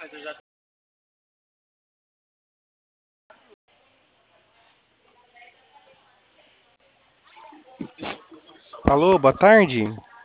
Alô, boa tarde.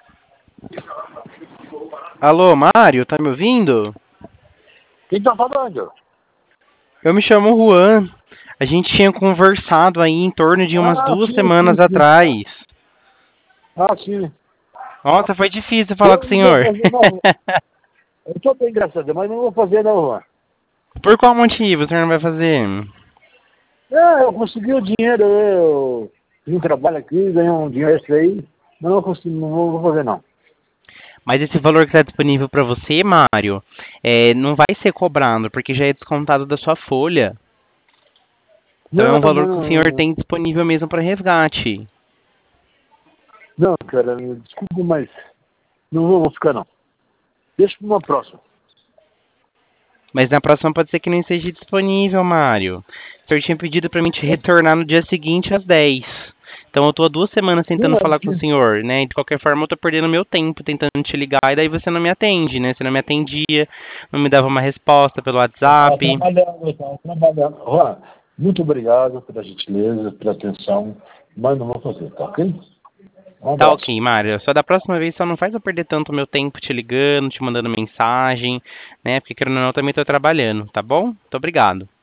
Alô, Mário, tá me ouvindo? Quem tá falando? Eu me chamo Juan. A gente tinha conversado aí em torno de umas Ah, duas sim, semanas sim, sim. atrás. Ah, sim. Nossa, foi difícil falar Eu com o não vou senhor. fazer, não. Eu tô bem, graças a Deus, mas não vou fazer, não, Juan. Por qual motivo o senhor não vai fazer? Eu consegui o dinheiro, eu fiz um trabalho aqui, ganhei um dinheiro extra aí, mas não consegui, não vou fazer, não. Mas esse valor que está disponível para você, Mário, não vai ser cobrado, porque já é descontado da sua folha. Então é Não, um valor que o senhor mano, tem disponível mesmo para resgate. não, cara, desculpa, mas não vou ficar, não. Deixa para uma próxima. Mas na próxima pode ser que nem seja disponível, Mário. O senhor tinha pedido para mim te retornar no dia seguinte às 10. Então eu tô há 2 semanas tentando Não, falar com o senhor, né? De qualquer forma eu tô perdendo meu tempo tentando te ligar e daí você não me atende, né? Você não me atendia, não me dava uma resposta pelo tá WhatsApp. trabalhando, tá trabalhando. Juan, muito obrigado pela gentileza, pela atenção, mas não vou fazer, tá ok? Um Tá abraço. ok, Mário. Só da próxima vez só não faz eu perder tanto meu tempo te ligando, te mandando mensagem, né? Porque querendo ou não, eu também tô trabalhando, tá bom? Muito obrigado.